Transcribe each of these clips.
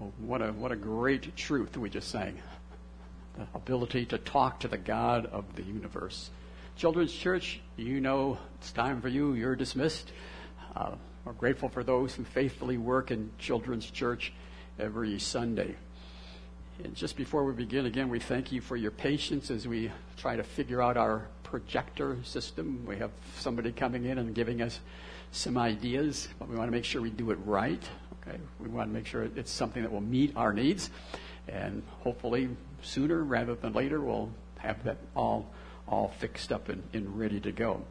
What a great truth we just sang. The ability to talk to the God of the universe. Children's Church, you know it's time for you. You're dismissed. We're grateful for those who faithfully work in Children's Church every Sunday. And just before we begin, again, we thank you for your patience as we try to figure out our projector system. We have somebody coming in and giving us some ideas, but we want to make sure we do it right. Okay, we want to make sure it's something that will meet our needs, and hopefully sooner rather than later we'll have that all fixed up and ready to go.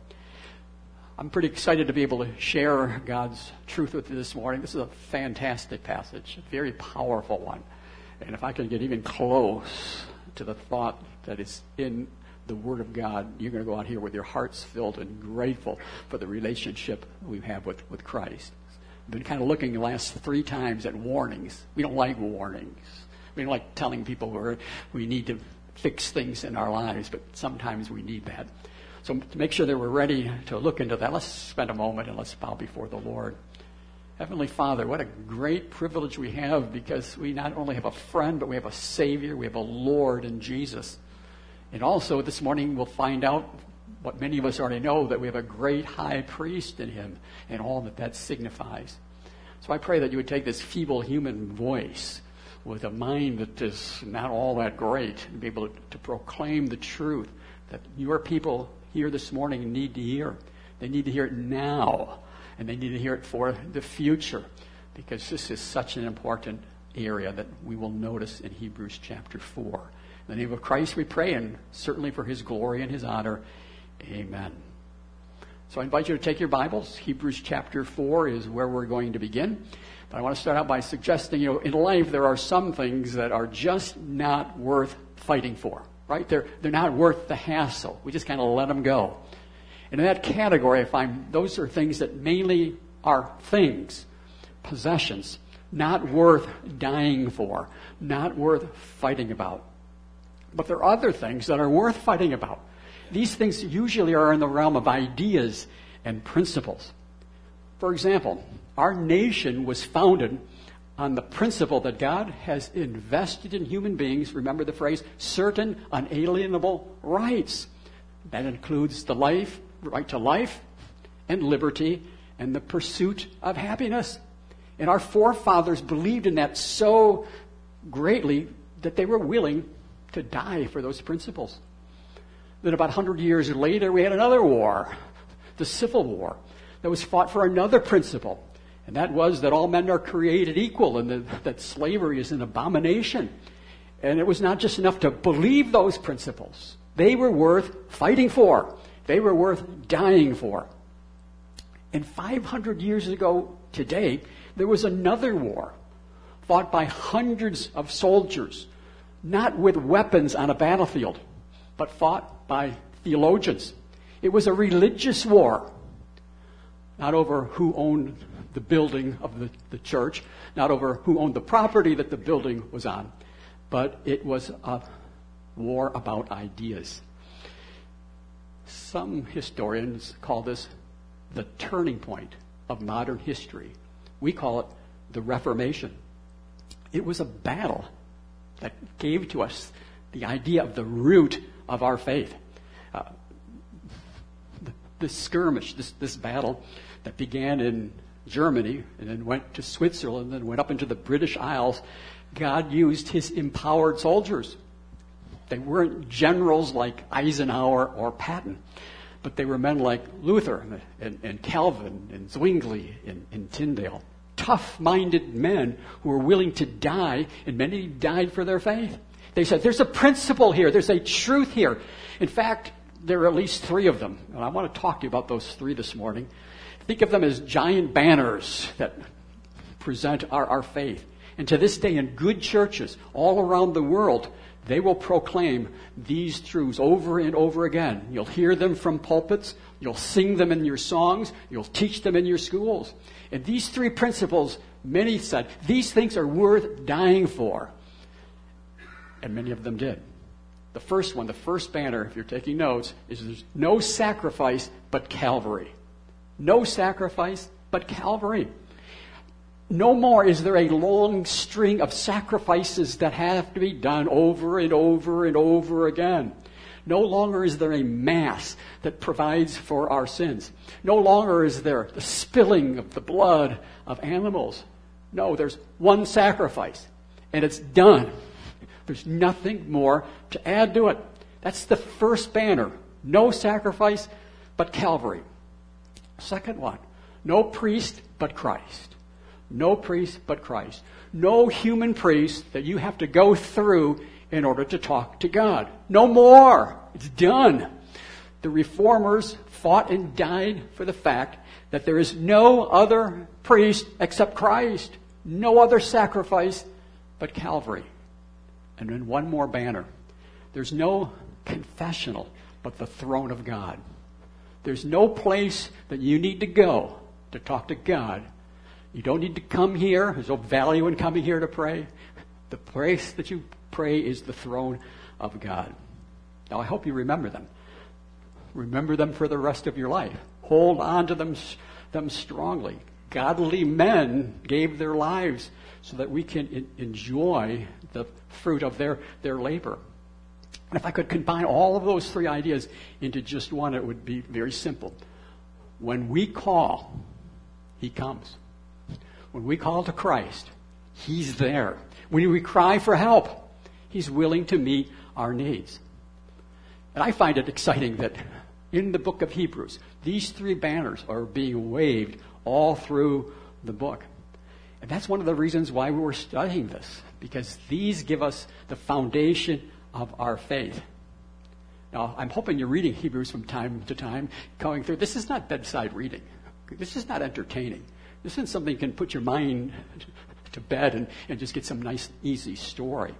I'm pretty excited to be able to share God's truth with you this morning. This is a fantastic passage, a very powerful one. And if I can get even close to the thought that is in the Word of God, you're going to go out here with your hearts filled and grateful for the relationship we have with Christ. I've been kind of looking the last 3 times at warnings. We don't like warnings. We don't like telling people we need to fix things in our lives, but sometimes we need that. So to make sure that we're ready to look into that, let's spend a moment and let's bow before the Lord. Heavenly Father, what a great privilege we have, because we not only have a friend, but we have a Savior, we have a Lord in Jesus. And also this morning we'll find out what many of us already know, that we have a great high priest in him and all that signifies. So I pray that you would take this feeble human voice with a mind that is not all that great and be able to proclaim the truth that your people here this morning need to hear. They need to hear it now, and they need to hear it for the future, because this is such an important area that we will notice in Hebrews chapter 4. In the name of Christ we pray, and certainly for his glory and his honor. Amen. So I invite you to take your Bibles. Hebrews chapter 4 is where we're going to begin. But I want to start out by suggesting, in life there are some things that are just not worth fighting for, right? They're not worth the hassle. We just kind of let them go. And in that category, I find those are things that mainly are things, possessions, not worth dying for, not worth fighting about. But there are other things that are worth fighting about. These things usually are in the realm of ideas and principles. For example, our nation was founded on the principle that God has invested in human beings, remember the phrase, certain unalienable rights. That includes the right to life and liberty and the pursuit of happiness. And our forefathers believed in that so greatly that they were willing to die for those principles. Then about 100 years later, we had another war, the Civil War, that was fought for another principle. And that was that all men are created equal and that slavery is an abomination. And it was not just enough to believe those principles. They were worth fighting for. They were worth dying for. And 500 years ago today, there was another war fought by hundreds of soldiers, not with weapons on a battlefield, but fought by theologians. It was a religious war, not over who owned the building of the church, not over who owned the property that the building was on, but it was a war about ideas. Some historians call this the turning point of modern history. We call it the Reformation. It was a battle that gave to us the idea of the root of our faith. This skirmish, this battle that began in Germany and then went to Switzerland and went up into the British Isles, God used his empowered soldiers. They weren't generals like Eisenhower or Patton, but they were men like Luther and Calvin and Zwingli and Tyndale. Tough-minded men who were willing to die, and many died for their faith. They said, there's a principle here. There's a truth here. In fact, there are at least 3 of them. And I want to talk to you about those 3 this morning. Think of them as giant banners that present our faith. And to this day, in good churches all around the world, they will proclaim these truths over and over again. You'll hear them from pulpits. You'll sing them in your songs. You'll teach them in your schools. And these 3 principles, many said, these things are worth dying for. And many of them did. The first one, the first banner, if you're taking notes, is there's no sacrifice but Calvary. No sacrifice but Calvary. No more is there a long string of sacrifices that have to be done over and over and over again. No longer is there a mass that provides for our sins. No longer is there the spilling of the blood of animals. No, there's one sacrifice, and it's done. There's nothing more to add to it. That's the first banner. No sacrifice but Calvary. Second one, no priest but Christ. No priest but Christ. No human priest that you have to go through in order to talk to God. No more. It's done. The reformers fought and died for the fact that there is no other priest except Christ. No other sacrifice but Calvary. And then one more banner. There's no confessional but the throne of God. There's no place that you need to go to talk to God. You don't need to come here. There's no value in coming here to pray. The place that you pray is the throne of God. Now, I hope you remember them. Remember them for the rest of your life. Hold on to them strongly. Godly men gave their lives so that we can enjoy the fruit of their labor. And if I could combine all of those three ideas into just one, it would be very simple. When we call, He comes. When we call to Christ, He's there. When we cry for help, He's willing to meet our needs. And I find it exciting that in the book of Hebrews, these three banners are being waved all through the book. And that's one of the reasons why we're studying this, because these give us the foundation of our faith. Now, I'm hoping you're reading Hebrews from time to time, going through. This is not bedside reading. This is not entertaining. This isn't something you can put your mind to bed and just get some nice, easy story.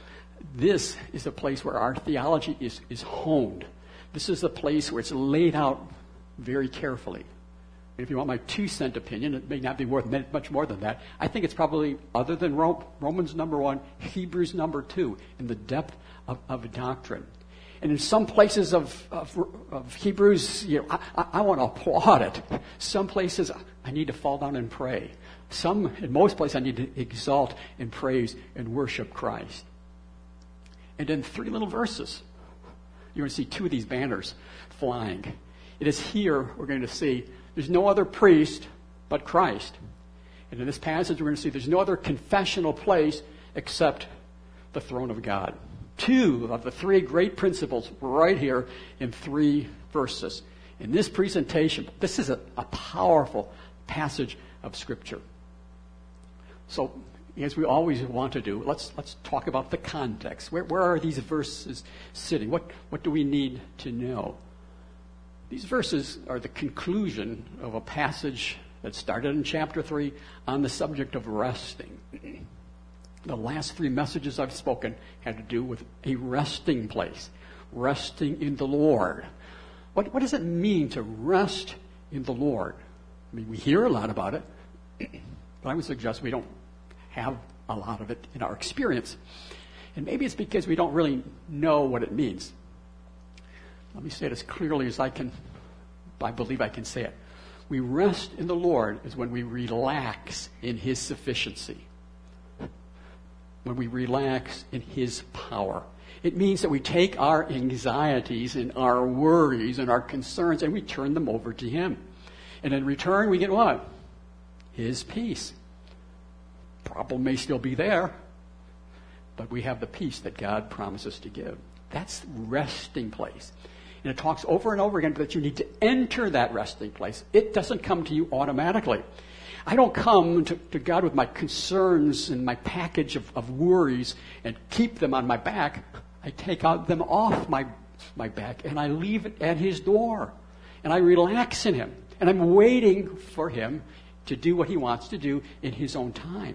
This is a place where our theology is honed. This is a place where it's laid out very carefully. And if you want my 2-cent opinion, it may not be worth much more than that. I think it's probably, other than Romans number 1, Hebrews number 2, in the depth of doctrine. And in some places of Hebrews, I want to applaud it. Some places I need to fall down and pray. In most places I need to exalt and praise and worship Christ. And in 3 little verses, you're going to see 2 of these banners flying. It is here we're going to see there's no other priest but Christ. And in this passage we're going to see there's no other confessional place except the throne of God. 2 of the 3 great principles right here in 3 verses. In this presentation, this is a powerful passage of Scripture. So, as we always want to do, let's talk about the context. Where are these verses sitting? What do we need to know? These verses are the conclusion of a passage that started in chapter 3 on the subject of resting. The last 3 messages I've spoken had to do with a resting place, resting in the Lord. What does it mean to rest in the Lord? I mean, we hear a lot about it, but I would suggest we don't have a lot of it in our experience. And maybe it's because we don't really know what it means. Let me say it as clearly as I believe I can say it. We rest in the Lord is when we relax in His sufficiency. When we relax in His power. It means that we take our anxieties and our worries and our concerns and we turn them over to Him. And in return, we get what? His peace. Problem may still be there, but we have the peace that God promises to give. That's the resting place. And it talks over and over again that you need to enter that resting place. It doesn't come to you automatically. I don't come to God with my concerns and my package of worries and keep them on my back. I take them off my back and I leave it at His door. And I relax in Him. And I'm waiting for Him to do what He wants to do in His own time.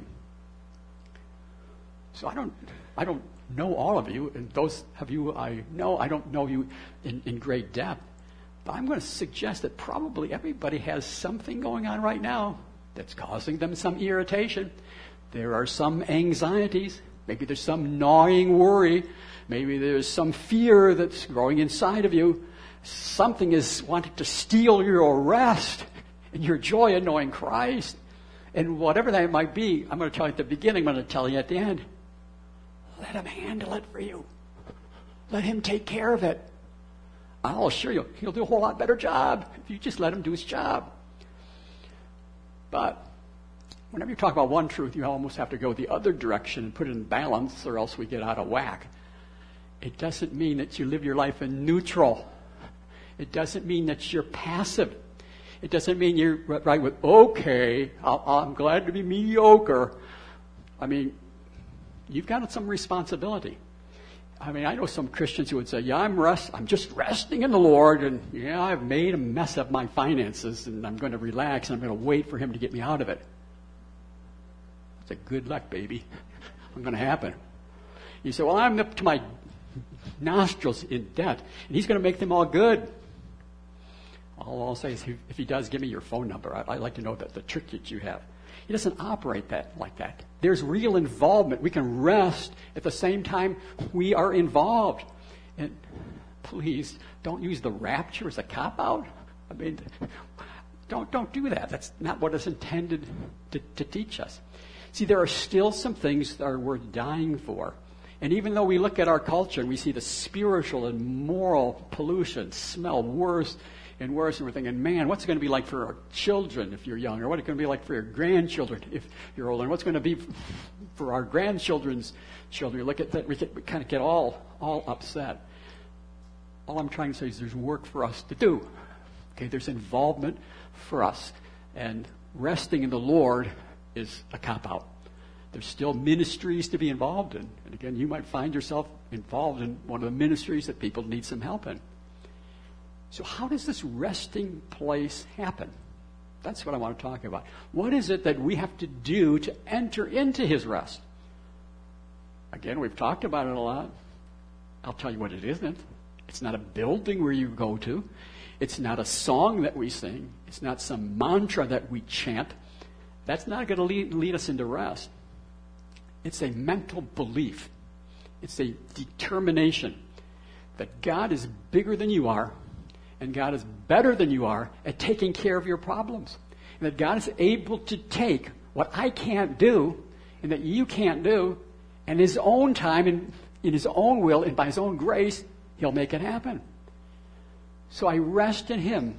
So I don't know all of you, and those of you I know, I don't know you in great depth. But I'm going to suggest that probably everybody has something going on right now that's causing them some irritation. There are some anxieties. Maybe there's some gnawing worry. Maybe there's some fear that's growing inside of you. Something is wanting to steal your rest and your joy in knowing Christ. And whatever that might be, I'm going to tell you at the beginning, I'm going to tell you at the end. Let him handle it for you. Let him take care of it. I'll assure you, he'll do a whole lot better job if you just let him do his job. But whenever you talk about one truth, you almost have to go the other direction and put it in balance, or else we get out of whack. It doesn't mean that you live your life in neutral. It doesn't mean that you're passive. It doesn't mean you're right with, okay, I'm glad to be mediocre. I mean, you've got some responsibility. I mean, I know some Christians who would say, yeah, I'm just resting in the Lord, and yeah, I've made a mess of my finances, and I'm going to relax, and I'm going to wait for him to get me out of it. I say, good luck, baby. What's going to happen? You say, well, I'm up to my nostrils in debt, and he's going to make them all good. All I'll say is, if he does, give me your phone number. I'd like to know the trick that you have. He doesn't operate like that. There's real involvement. We can rest at the same time we are involved. And please, don't use the rapture as a cop-out. I mean, don't do that. That's not what it's intended to teach us. See, there are still some things that are worth dying for. And even though we look at our culture and we see the spiritual and moral pollution smell worse and worse, and we're thinking, man, what's it going to be like for our children if you're young? Or what's it going to be like for your grandchildren if you're older? And what's it going to be for our grandchildren's children? You look at that, we kind of get all upset. All I'm trying to say is there's work for us to do. Okay, there's involvement for us. And resting in the Lord is a cop-out. There's still ministries to be involved in. And again, you might find yourself involved in one of the ministries that people need some help in. So how does this resting place happen? That's what I want to talk about. What is it that we have to do to enter into his rest? Again, we've talked about it a lot. I'll tell you what it isn't. It's not a building where you go to. It's not a song that we sing. It's not some mantra that we chant. That's not going to lead us into rest. It's a mental belief. It's a determination that God is bigger than you are, and God is better than you are at taking care of your problems. And that God is able to take what I can't do and that you can't do, and His own time and in His own will and by His own grace, He'll make it happen. So I rest in Him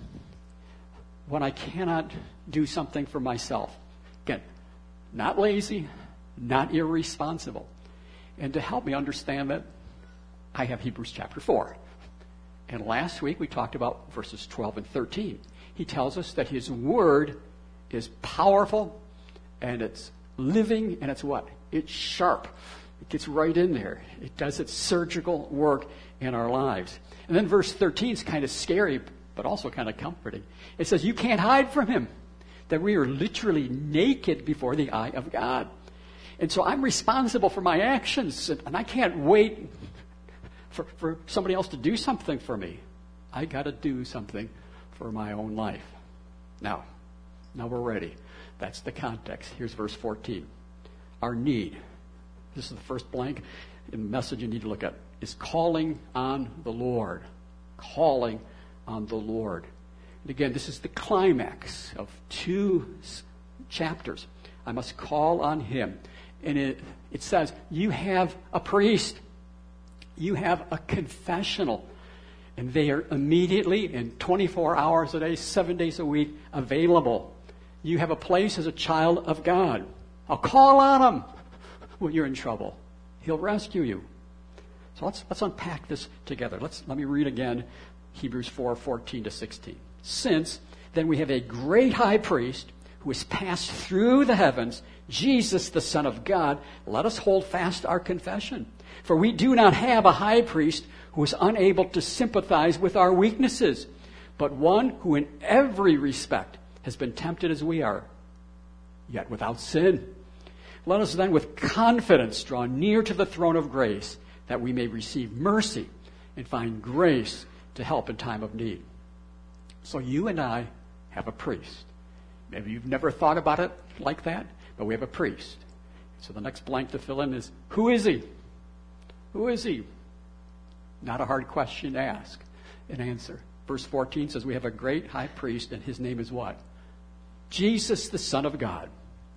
when I cannot do something for myself. Again, not lazy, not irresponsible. And to help me understand that, I have Hebrews chapter 4. And last week we talked about verses 12 and 13. He tells us that His Word is powerful and it's living and it's what? It's sharp. It gets right in there. It does its surgical work in our lives. And then verse 13 is kind of scary, but also kind of comforting. It says, you can't hide from Him. That we are literally naked before the eye of God. And so I'm responsible for my actions, and I can't wait for somebody else to do something for me. I got to do something for my own life. Now we're ready. That's the context. Here's verse 14. Our need, this is the first blank in the message you need to look at, is calling on the Lord. Calling on the Lord. And again, this is the climax of 2 chapters. I must call on Him. And it says, you have a priest. You have a confessional. And they are immediately, in 24 hours a day, 7 days a week, available. You have a place as a child of God. I'll call on Him when you're in trouble. He'll rescue you. So let's unpack this together. Let me read again Hebrews 4:14 to 16. Since then we have a great high priest who has passed through the heavens, Jesus, the Son of God, let us hold fast our confession. For we do not have a high priest who is unable to sympathize with our weaknesses, but one who in every respect has been tempted as we are, yet without sin. Let us then with confidence draw near to the throne of grace, that we may receive mercy and find grace to help in time of need. So you and I have a priest. Maybe you've never thought about it like that, but we have a priest. So the next blank to fill in is, who is He? Who is He? Not a hard question to ask and answer. Verse 14 says we have a great high priest, and His name is what? Jesus, the Son of God.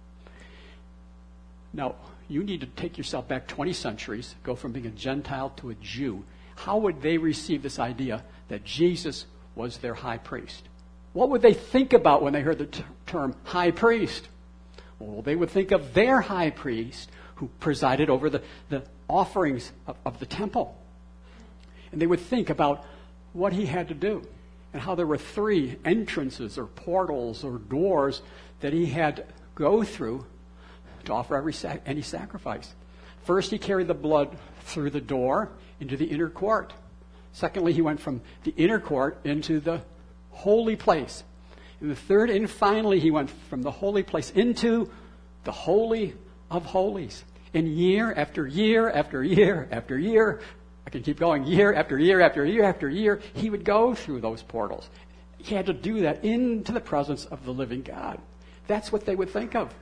Now, you need to take yourself back 20 centuries, go from being a Gentile to a Jew. How would they receive this idea that Jesus was their high priest? What would they think about when they heard the term high priest? Well, they would think of their high priest who presided over the offerings of the temple. And they would think about what he had to do and how there were 3 entrances or portals or doors that he had to go through to offer any sacrifice. First, he carried the blood through the door into the inner court. Secondly, he went from the inner court into the holy place. And the third and finally, he went from the holy place into the Holy of Holies. And year after year after year after year, I can keep going, year after year after year after year, he would go through those portals. He had to do that into the presence of the living God. That's what they would think of.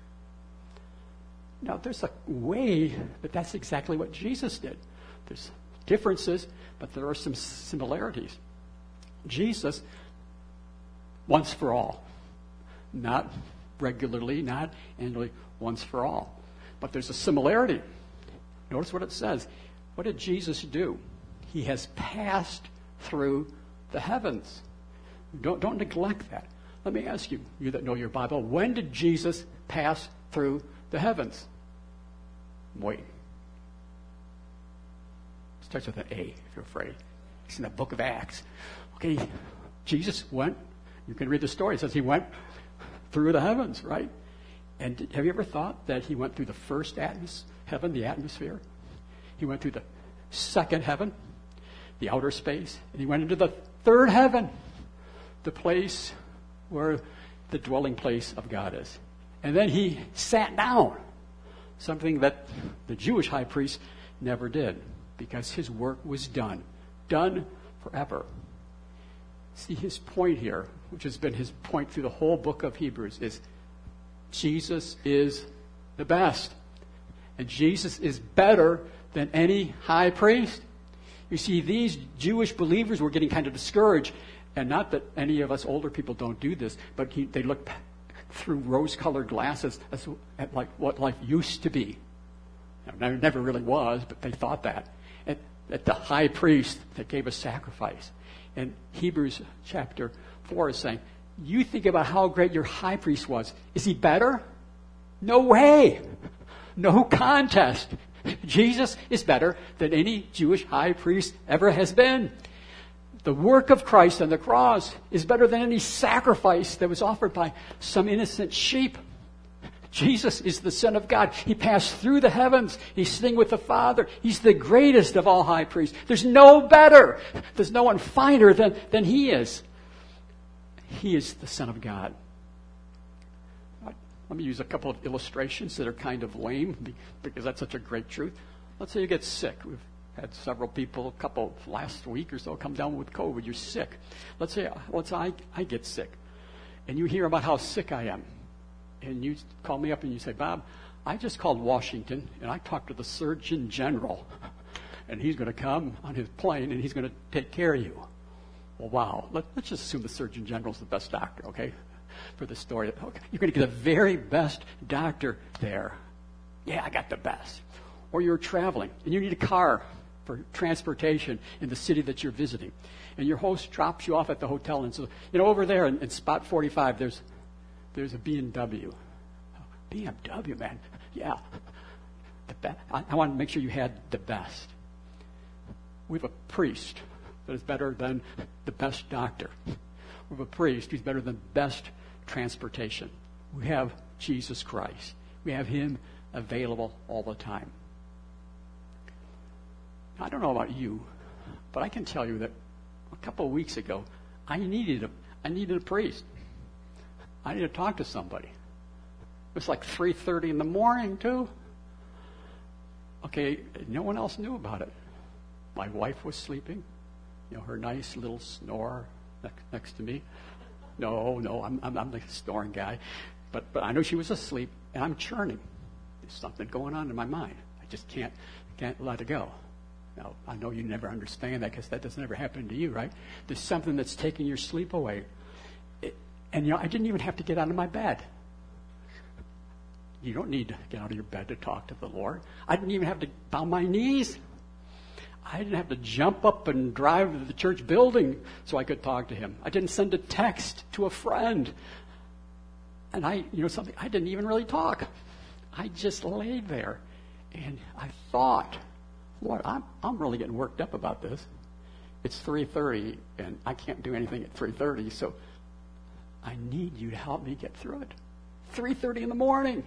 Now, there's a way that that's exactly what Jesus did. There's differences, but there are some similarities. Jesus, once for all, not regularly, not annually, once for all. But there's a similarity. Notice what it says. What did Jesus do? He has passed through the heavens. Don't neglect that. Let me ask you, you that know your Bible, when did Jesus pass through the heavens? Wait. Starts with an A, if you're afraid. It's in the book of Acts. Okay, Jesus went, you can read the story, it says he went through the heavens, right? And have you ever thought that he went through the first heaven, the atmosphere? He went through the second heaven, the outer space, and he went into the third heaven, the place where the dwelling place of God is. And then he sat down, something that the Jewish high priest never did, because his work was done forever. See, his point here, which has been his point through the whole book of Hebrews, is Jesus is the best. And Jesus is better than any high priest. You see, these Jewish believers were getting kind of discouraged. And not that any of us older people don't do this, but they look through rose-colored glasses at like what life used to be. Now, it never really was, but they thought that. At the high priest that gave a sacrifice. And Hebrews chapter 4 is saying, you think about how great your high priest was. Is he better? No way. No contest. Jesus is better than any Jewish high priest ever has been. The work of Christ on the cross is better than any sacrifice that was offered by some innocent sheep. Jesus is the Son of God. He passed through the heavens. He's sitting with the Father. He's the greatest of all high priests. There's no better. There's no one finer than he is. He is the Son of God. Let me use a couple of illustrations that are kind of lame because that's such a great truth. Let's say you get sick. We've had several people, a couple last week or so, come down with COVID. You're sick. Let's say I get sick, and you hear about how sick I am. And you call me up and you say, Bob, I just called Washington, and I talked to the Surgeon General, and he's going to come on his plane, and he's going to take care of you. Well, wow. Let's just assume the Surgeon General's the best doctor, okay, for the story. Okay. You're going to get the very best doctor there. Yeah, I got the best. Or you're traveling, and you need a car for transportation in the city that you're visiting. And your host drops you off at the hotel and says, over there in spot 45, there's a BMW. BMW, man. Yeah. I want to make sure you had the best. We have a priest that is better than the best doctor. We have a priest who's better than best transportation. We have Jesus Christ. We have him available all the time. I don't know about you, but I can tell you that a couple of weeks ago, I needed a priest. I needed to talk to somebody. It was like 3:30 in the morning, too. Okay, no one else knew about it. My wife was sleeping, her nice little snore next to me. No, I'm the snoring guy. But I know she was asleep, and I'm churning. There's something going on in my mind. I just can't let it go. Now, I know you never understand that because that doesn't ever happen to you, right? There's something that's taking your sleep away. And I didn't even have to get out of my bed. You don't need to get out of your bed to talk to the Lord. I didn't even have to bow my knees. I didn't have to jump up and drive to the church building so I could talk to him. I didn't send a text to a friend. And I didn't even really talk. I just laid there. And I thought, Lord, I'm really getting worked up about this. It's 3:30, and I can't do anything at 3:30, so I need you to help me get through it. 3:30 in the morning.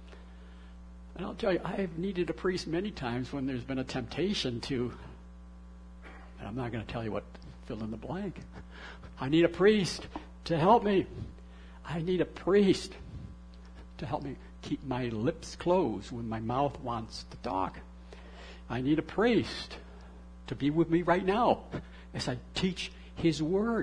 And I'll tell you, I've needed a priest many times when there's been a temptation to, and I'm not going to tell you what, fill in the blank. I need a priest to help me. I need a priest to help me keep my lips closed when my mouth wants to talk. I need a priest to be with me right now as I teach his word.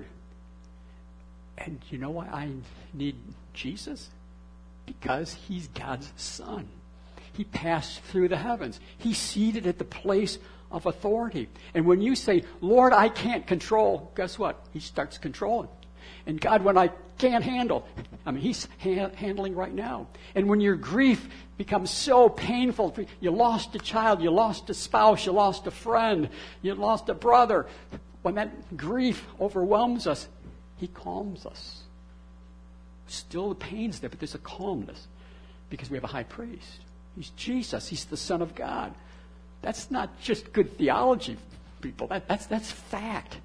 And you know why I need Jesus? Because he's God's son. He passed through the heavens. He's seated at the place of authority. And when you say, Lord, I can't control, guess what? He starts controlling. And God, when I can't handle, he's handling right now. And when your grief becomes so painful, you lost a child, you lost a spouse, you lost a friend, you lost a brother. When that grief overwhelms us, he calms us. Still the pain's there, but there's a calmness because we have a high priest. He's Jesus. He's the Son of God. That's not just good theology, people. That's fact.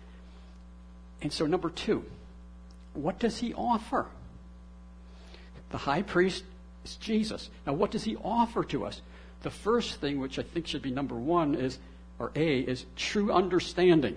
And so number 2, what does he offer? The high priest is Jesus. Now, what does he offer to us? The first thing, which I think should be number 1, is true understanding.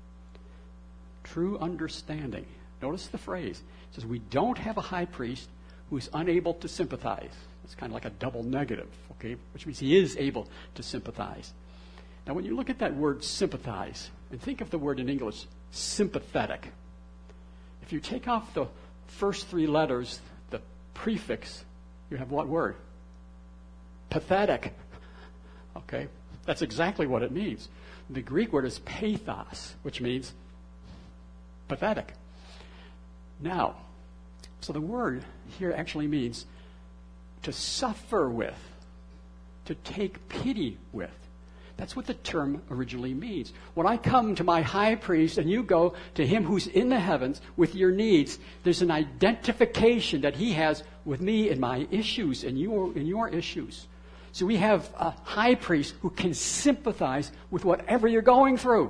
True understanding. Notice the phrase. It says, we don't have a high priest who is unable to sympathize. It's kind of like a double negative, okay? Which means he is able to sympathize. Now, when you look at that word sympathize, and think of the word in English, sympathetic. If you take off the first 3 letters, the prefix, you have what word? Pathetic. Okay? That's exactly what it means. The Greek word is pathos, which means pathetic. Now, so the word here actually means to suffer with, to take pity with. That's what the term originally means. When I come to my high priest and you go to him who's in the heavens with your needs, there's an identification that he has with me and my issues and your issues. So we have a high priest who can sympathize with whatever you're going through.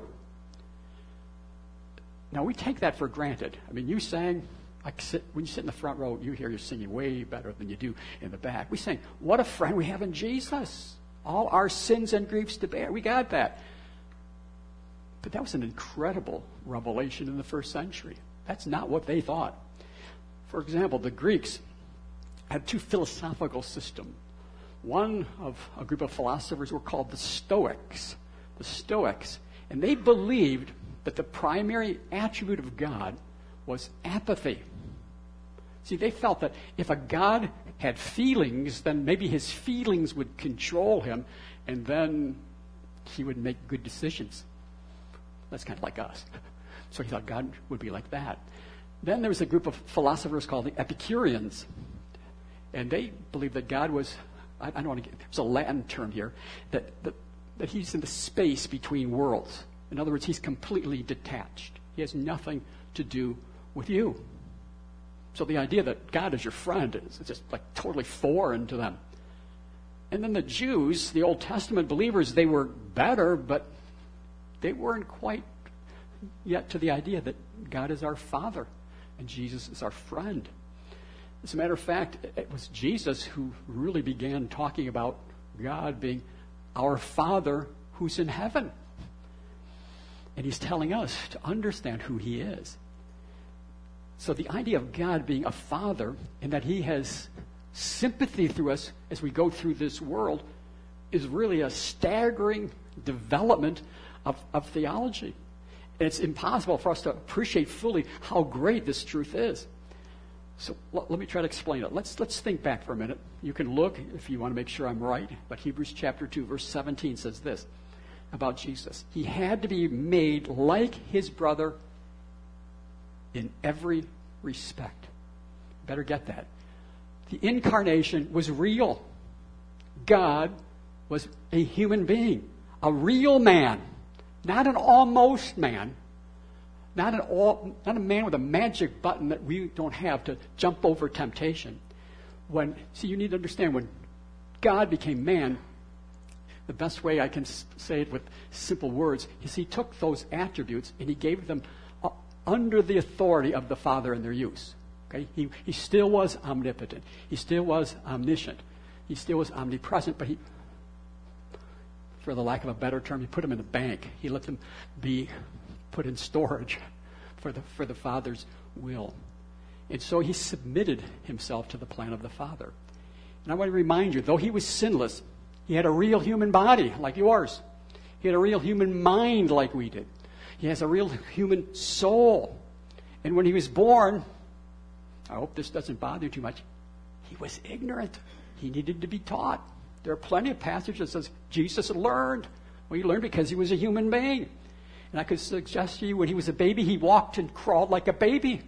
Now, we take that for granted. You sang, when you sit in the front row, you hear you're singing way better than you do in the back. We sing, what a friend we have in Jesus. All our sins and griefs to bear. We got that. But that was an incredible revelation in the first century. That's not what they thought. For example, the Greeks had 2 philosophical systems. One of a group of philosophers were called the Stoics. The Stoics. And they believed that the primary attribute of God was apathy. See, they felt that if a God had feelings, then maybe his feelings would control him, and then he would make good decisions. That's kind of like us. So he thought God would be like that. Then there was a group of philosophers called the Epicureans, and they believed that God was, I don't want to get, there's a Latin term here, that he's in the space between worlds. In other words, he's completely detached. He has nothing to do with you. So the idea that God is your friend is just like totally foreign to them. And then the Jews, the Old Testament believers, they were better, but they weren't quite yet to the idea that God is our Father and Jesus is our friend. As a matter of fact, it was Jesus who really began talking about God being our Father who's in heaven. And he's telling us to understand who he is. So the idea of God being a father and that he has sympathy through us as we go through this world is really a staggering development of theology. And it's impossible for us to appreciate fully how great this truth is. So let me try to explain it. Let's think back for a minute. You can look if you want to make sure I'm right. But Hebrews chapter 2, verse 17 says this about Jesus. He had to be made like his brother in every respect. Better get that. The incarnation was real. God was a human being, a real man, not an almost man, not a man with a magic button that we don't have to jump over temptation. You need to understand, when God became man, the best way I can say it with simple words is he took those attributes and he gave them under the authority of the Father in their use. Okay? He still was omnipotent. He still was omniscient. He still was omnipresent, but for the lack of a better term, he put them in the bank. He let them be put in storage for the Father's will. And so he submitted himself to the plan of the Father. And I want to remind you, though he was sinless, he had a real human body like yours. He had a real human mind like we did. He has a real human soul. And when he was born, I hope this doesn't bother you too much, he was ignorant. He needed to be taught. There are plenty of passages that says Jesus learned. Well, he learned because he was a human being. And I could suggest to you, when he was a baby, he walked and crawled like a baby.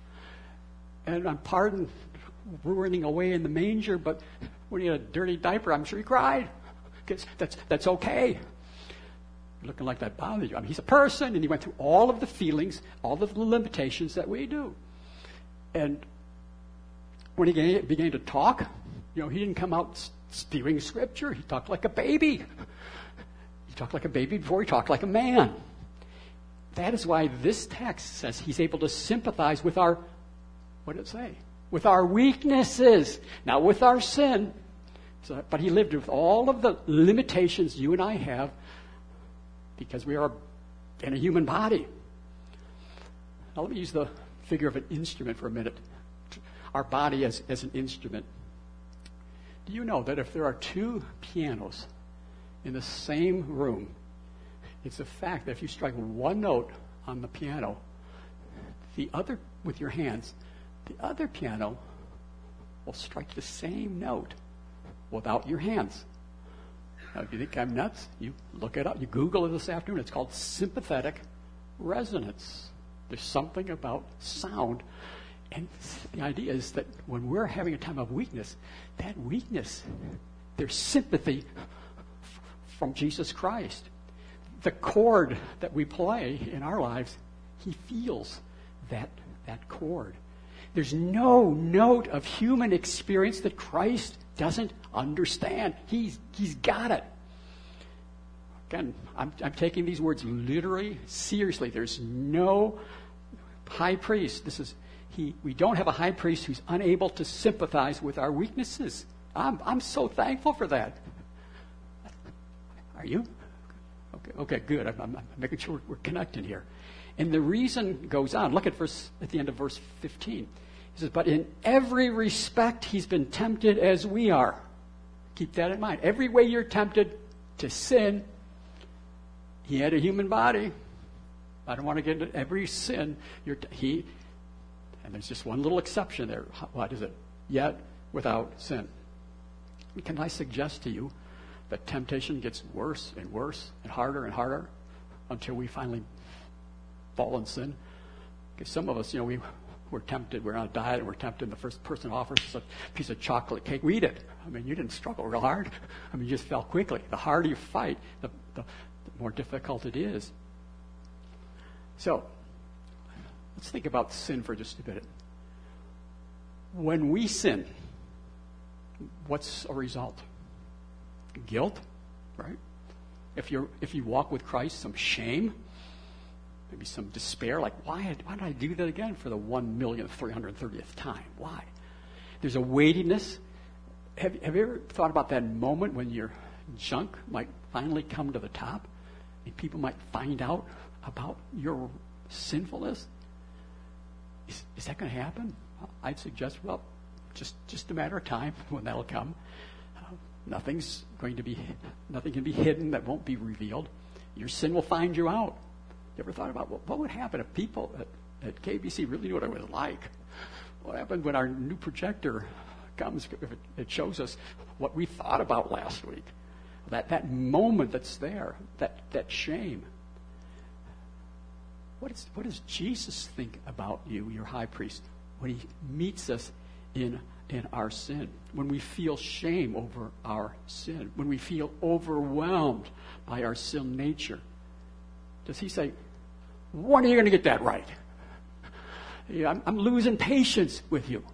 And I'm pardoned ruining away in the manger, but when he had a dirty diaper, I'm sure he cried. Because that's okay. Looking like that bothers you. I mean, he's a person, and he went through all of the feelings, all of the limitations that we do. And when he began to talk, he didn't come out spewing scripture. He talked like a baby. He talked like a baby before he talked like a man. That is why this text says he's able to sympathize with our, what did it say? With our weaknesses, not with our sin. But he lived with all of the limitations you and I have because we are in a human body. Now let me use the figure of an instrument for a minute. Our body as an instrument. Do you know that if there are two pianos in the same room, it's a fact that if you strike one note on the piano, the other, with your hands, the other piano will strike the same note without your hands. Now, if you think I'm nuts, you look it up. You Google it this afternoon. It's called sympathetic resonance. There's something about sound. And the idea is that when we're having a time of weakness, that weakness, there's sympathy from Jesus Christ. The chord that we play in our lives, he feels that chord. There's no note of human experience that Christ doesn't understand. He's got it. Again, I'm taking these words literally, seriously. There's no high priest. We don't have a high priest who's unable to sympathize with our weaknesses. I'm so thankful for that. Are you? Okay, good. I'm making sure we're connecting here. And the reason goes on. Look at the end of verse 15. He says, but in every respect he's been tempted as we are. Keep that in mind. Every way you're tempted to sin, he had a human body. I don't want to get into every sin. And there's just one little exception there. What is it? Yet without sin. Can I suggest to you that temptation gets worse and worse and harder until we finally fall in sin? Because some of us, we're tempted, we're on a diet, and we're tempted, and the first person offers us a piece of chocolate cake, we eat it. I mean, you didn't struggle real hard. I mean, you just fell quickly. The harder you fight, the more difficult it is. So, let's think about sin for just a bit. When we sin, what's a result? Guilt, right? If you walk with Christ, some shame, maybe some despair, like why did I do that again for the 1,330th time? Why? There's a weightiness. Have you ever thought about that moment when your junk might finally come to the top, and people might find out about your sinfulness? Is that going to happen? I'd suggest, just a matter of time when that'll come. Nothing can be hidden that won't be revealed. Your sin will find you out. You ever thought about what would happen if people at KBC really knew what I was like? What happened when our new projector comes, if it shows us what we thought about last week? That moment that's there, that shame. What does Jesus think about you, your high priest, when he meets us in in our sin, when we feel shame over our sin, when we feel overwhelmed by our sin nature, does he say, when are you going to get that right? I'm losing patience with you.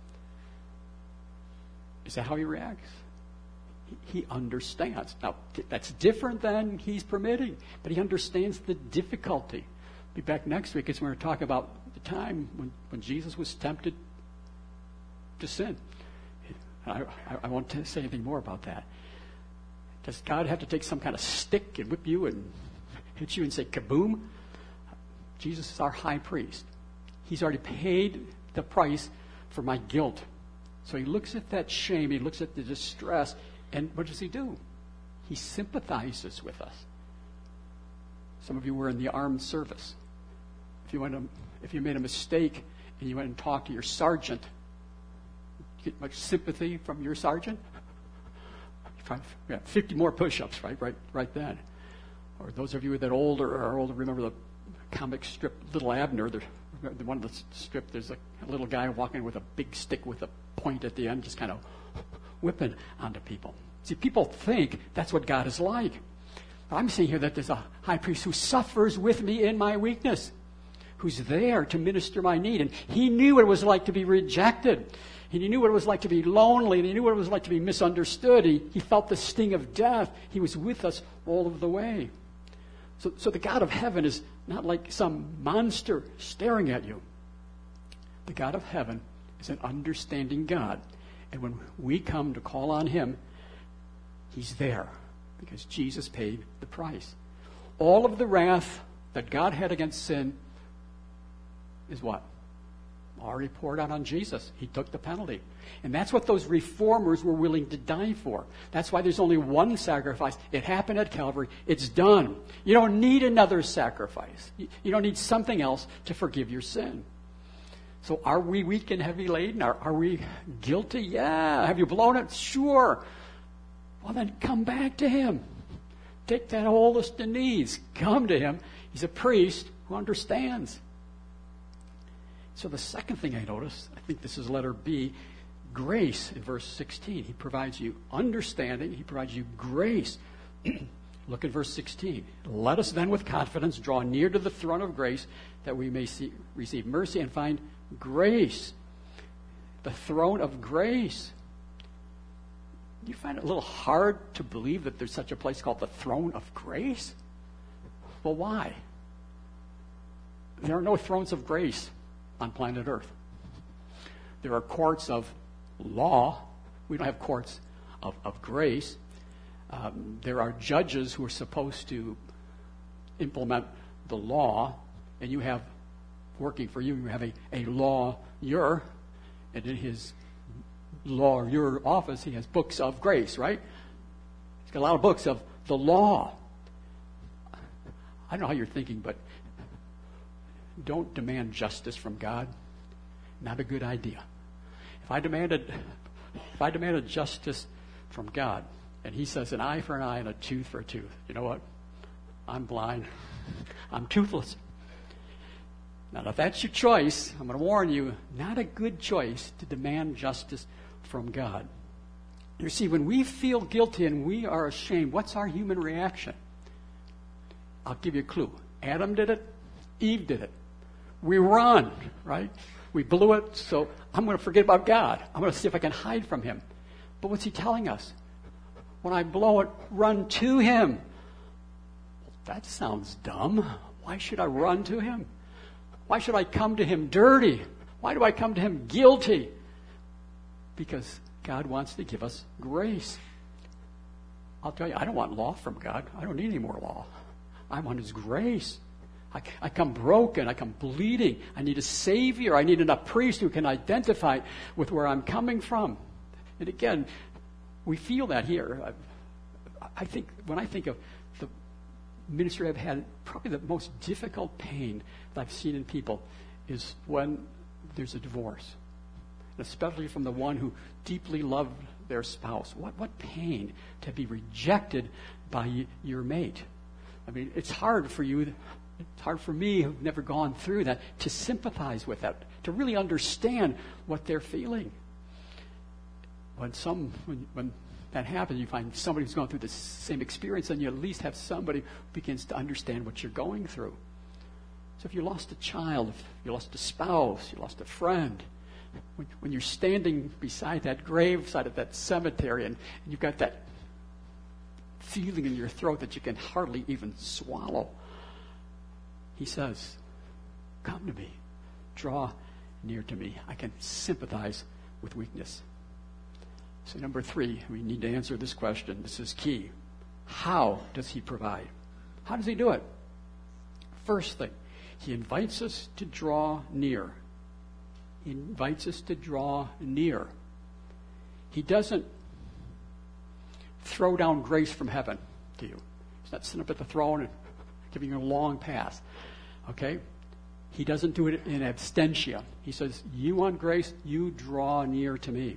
Is that how he reacts? He understands. Now, that's different than he's permitting, but he understands the difficulty. Be back next week as we're going to talk about the time when Jesus was tempted to sin. I won't say anything more about that. Does God have to take some kind of stick and whip you and hit you and say kaboom? Jesus is our high priest. He's already paid the price for my guilt. So he looks at that shame, he looks at the distress, and what does he do? He sympathizes with us. Some of you were in the armed service. If you made a mistake and you went and talked to your sergeant, you get much sympathy from your sergeant? 50 more push-ups, right then. Or those of you that are older remember the comic strip Little Abner. One of the strip, there's a little guy walking with a big stick with a point at the end, just kind of whipping onto people. See, people think that's what God is like. I'm seeing here that there's a high priest who suffers with me in my weakness, who's there to minister my need. And he knew what it was like to be rejected. He knew what it was like to be lonely. And he knew what it was like to be misunderstood. He felt the sting of death. He was with us all of the way. So the God of heaven is not like some monster staring at you. The God of heaven is an understanding God. And when we come to call on him, he's there because Jesus paid the price. All of the wrath that God had against sin is what? Already poured out on Jesus. He took the penalty. And that's what those reformers were willing to die for. That's why there's only one sacrifice. It happened at Calvary. It's done. You don't need another sacrifice. You don't need something else to forgive your sin. So are we weak and heavy laden? Are we guilty? Yeah. Have you blown it? Sure. Well, then come back to him. Take that oldest of knees. Come to him. He's a priest who understands. So the second thing I noticed, I think this is letter B, grace in verse 16. He provides you understanding. He provides you grace. Look at verse 16. Let us then with confidence draw near to the throne of grace that we may receive mercy and find grace. The throne of grace. Do you find it a little hard to believe that there's such a place called the throne of grace? Well, why? There are no thrones of grace on planet Earth. There are courts of law. We don't have courts of grace. There are judges who are supposed to implement the law, and you have, working for you, you have a lawyer, and in his lawyer office, he has books of grace, right? He's got a lot of books of the law. I don't know how you're thinking, but don't demand justice from God. Not a good idea. If I demanded justice from God, and he says an eye for an eye and a tooth for a tooth, you know what? I'm blind. I'm toothless. Now, if that's your choice, I'm going to warn you, not a good choice to demand justice from God. You see, when we feel guilty and we are ashamed, what's our human reaction? I'll give you a clue. Adam did it. Eve did it. We run, right? We blew it, so I'm going to forget about God. I'm going to see if I can hide from him. But what's he telling us? When I blow it, run to him. Well, that sounds dumb. Why should I run to him? Why should I come to him dirty? Why do I come to him guilty? Because God wants to give us grace. I'll tell you, I don't want law from God. I don't need any more law. I want his grace. I come broken. I come bleeding. I need a Savior. I need a priest who can identify with where I'm coming from. And again, we feel that here. I think when I think of the ministry I've had, probably the most difficult pain that I've seen in people is when there's a divorce, and especially from the one who deeply loved their spouse. What pain to be rejected by your mate. I mean, it's hard for you. It's hard for me, who've never gone through that, to sympathize with that, to really understand what they're feeling. when that happens, you find somebody who's going through the same experience, then you at least have somebody who begins to understand what you're going through. So if you lost a child, if you lost a spouse, you lost a friend, when you're standing beside that graveside of that cemetery and you've got that feeling in your throat that you can hardly even swallow, he says, come to me, draw near to me. I can sympathize with weakness. So number 3, we need to answer this question. This is key. How does he provide? How does he do it? First thing, he invites us to draw near. He invites us to draw near. He doesn't throw down grace from heaven to you. He's not sitting up at the throne and giving you a long pass. Okay? He doesn't do it in absentia. He says, you want grace, you draw near to me.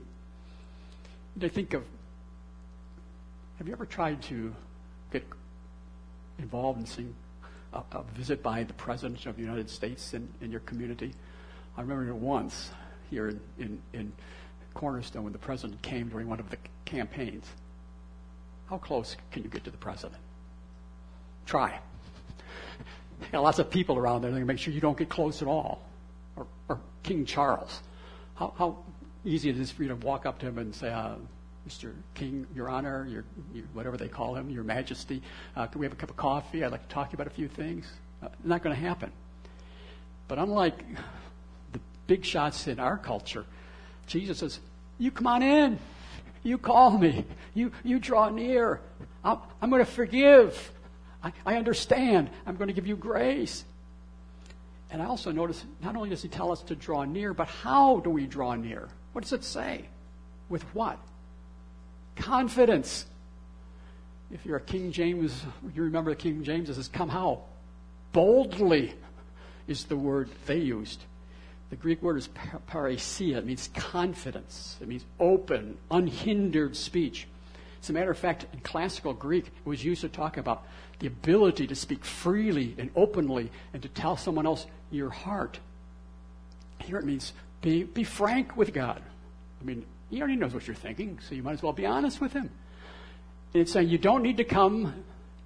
I think of, have you ever tried to get involved in seeing a visit by the President of the United States in your community? I remember it once here in Cornerstone when the President came during one of the campaigns. How close can you get to the President? Try. Got lots of people around there. They're going to make sure you don't get close at all. Or King Charles. How easy it is for you to walk up to him and say, Mr. King, Your Honor, your whatever they call him, Your Majesty, can we have a cup of coffee? I'd like to talk to you about a few things. Not going to happen. But unlike the big shots in our culture, Jesus says, you come on in. You call me. You draw near. I'm going to forgive. I understand. I'm going to give you grace. And I also notice, not only does he tell us to draw near, but how do we draw near? What does it say? With what? Confidence. If you're a King James, you remember the King James, it says, come how? Boldly is the word they used. The Greek word is parousia. It means confidence. It means open, unhindered speech. As a matter of fact, in classical Greek, it was used to talk about the ability to speak freely and openly and to tell someone else your heart. Here it means be frank with God. I mean, he already knows what you're thinking, so you might as well be honest with him. And it's saying you don't need to come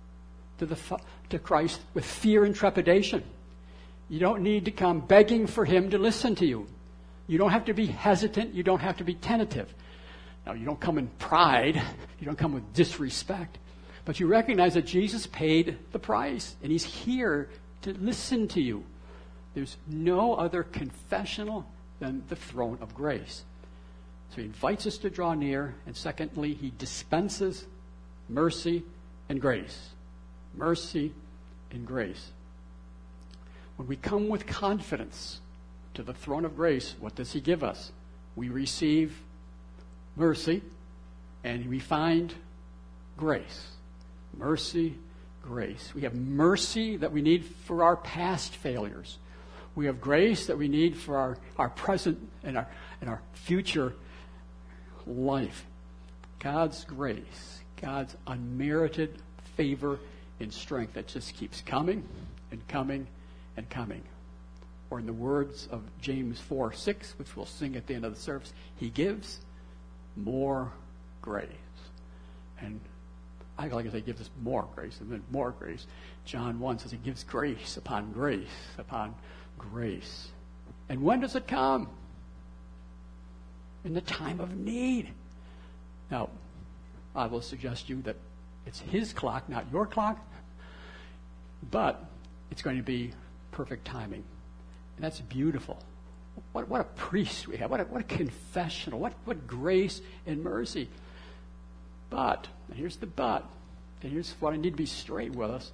to Christ with fear and trepidation. You don't need to come begging for him to listen to you. You don't have to be hesitant. You don't have to be tentative. Now, you don't come in pride. You don't come with disrespect. But you recognize that Jesus paid the price, and he's here to listen to you. There's no other confessional than the throne of grace. So he invites us to draw near, and secondly, he dispenses mercy and grace. Mercy and grace. When we come with confidence to the throne of grace, what does he give us? We receive mercy, and we find grace. Mercy, grace. We have mercy that we need for our past failures. We have grace that we need for our present and our future life. God's grace, God's unmerited favor and strength that just keeps coming and coming and coming. Or in the words of James 4:6, which we'll sing at the end of the service, he gives more grace. And I like to say he gives us more grace and then more grace. John 1 says he gives grace upon grace upon grace. And when does it come? In the time of need. Now, I will suggest to you that it's his clock, not your clock, but it's going to be perfect timing. And that's beautiful. What a priest we have. What a confessional. What grace and mercy. But, and here's the but, and here's what I need to be straight with us.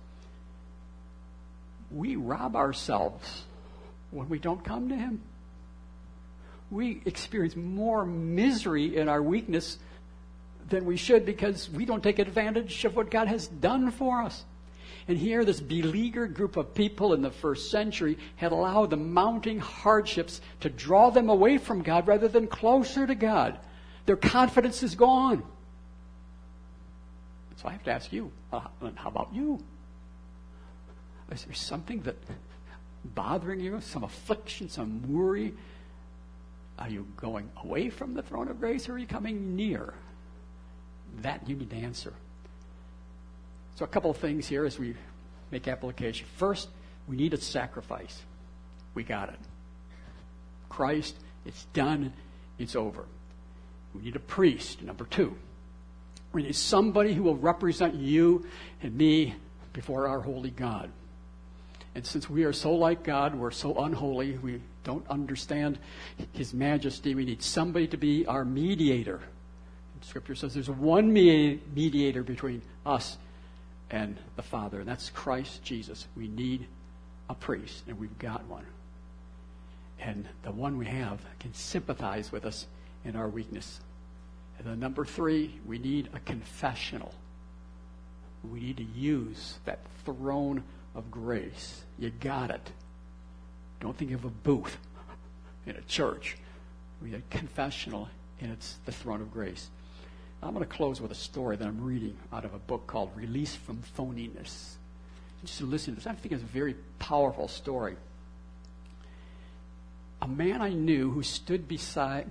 We rob ourselves when we don't come to him. We experience more misery in our weakness than we should because we don't take advantage of what God has done for us. And here, this beleaguered group of people in the first century had allowed the mounting hardships to draw them away from God rather than closer to God. Their confidence is gone. So I have to ask you, how about you? Is there something that bothering you, some affliction, some worry? Are you going away from the throne of grace, or are you coming near? That you need to answer. So a couple of things here as we make application. First, we need a sacrifice. We got it. Christ, it's done, it's over. We need a priest, number two. We need somebody who will represent you and me before our holy God. And since we are so like God, we're so unholy, we don't understand his majesty, we need somebody to be our mediator. Scripture says there's one mediator between us and the Father, and that's Christ Jesus. We need a priest, and we've got one. And the one we have can sympathize with us in our weakness. And then number three, we need a confessional. We need to use that throne of grace. You got it. Don't think of a booth in a church. We need a confessional, and it's the throne of grace. I'm going to close with a story that I'm reading out of a book called Release from Phoniness. Just listen to this. I think it's a very powerful story. A man I knew who stood behind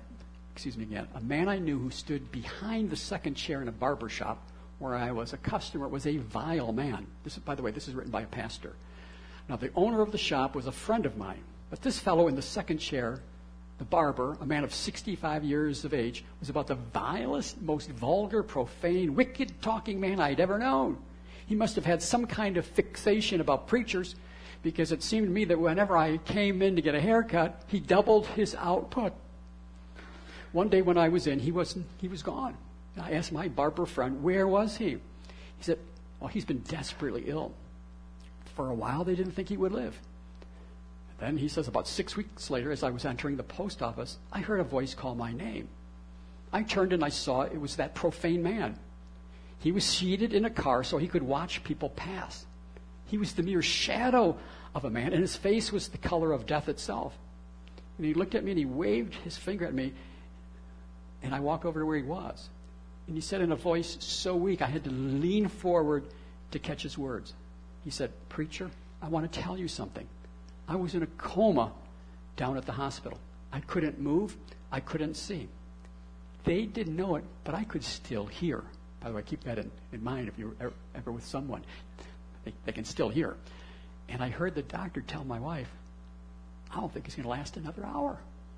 the second chair in a barber shop where I was a customer was a vile man. By the way, this is written by a pastor. Now, the owner of the shop was a friend of mine, but this fellow in the second chair, the barber, a man of 65 years of age, was about the vilest, most vulgar, profane, wicked-talking man I'd ever known. He must have had some kind of fixation about preachers, because it seemed to me that whenever I came in to get a haircut, he doubled his output. One day when I was in, he was gone. I asked my barber friend, where was he? He said, well, he's been desperately ill. For a while, they didn't think he would live. Then he says, about 6 weeks later, as I was entering the post office, I heard a voice call my name. I turned and I saw it was that profane man. He was seated in a car so he could watch people pass. He was the mere shadow of a man, and his face was the color of death itself. And he looked at me and he waved his finger at me, and I walked over to where he was. And he said in a voice so weak, I had to lean forward to catch his words. He said, preacher, I want to tell you something. I was in a coma down at the hospital. I couldn't move. I couldn't see. They didn't know it, but I could still hear. By the way, keep that in mind if you're ever with someone. They can still hear. And I heard the doctor tell my wife, I don't think it's going to last another hour.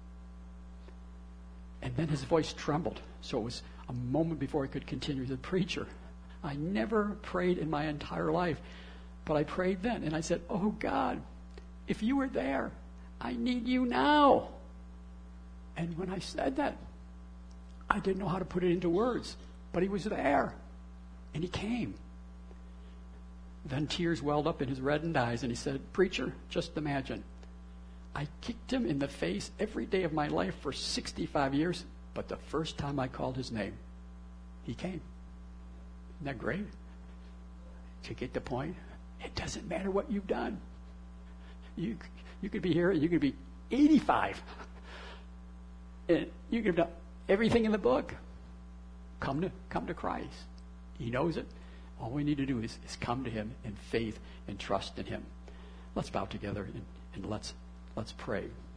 And then his voice trembled. So it was a moment before he could continue. He said, preacher, I never prayed in my entire life, but I prayed then. And I said, oh God, if you were there, I need you now. And when I said that, I didn't know how to put it into words, but he was there, and he came. Then tears welled up in his reddened eyes, and he said, preacher, just imagine. I kicked him in the face every day of my life for 65 years, but the first time I called his name, he came. Isn't that great? To get the point, it doesn't matter what you've done. You could be here, and you could be 85. And you could have done everything in the book. Come to Christ. He knows it. All we need to do is come to him in faith and trust in him. Let's bow together and let's pray.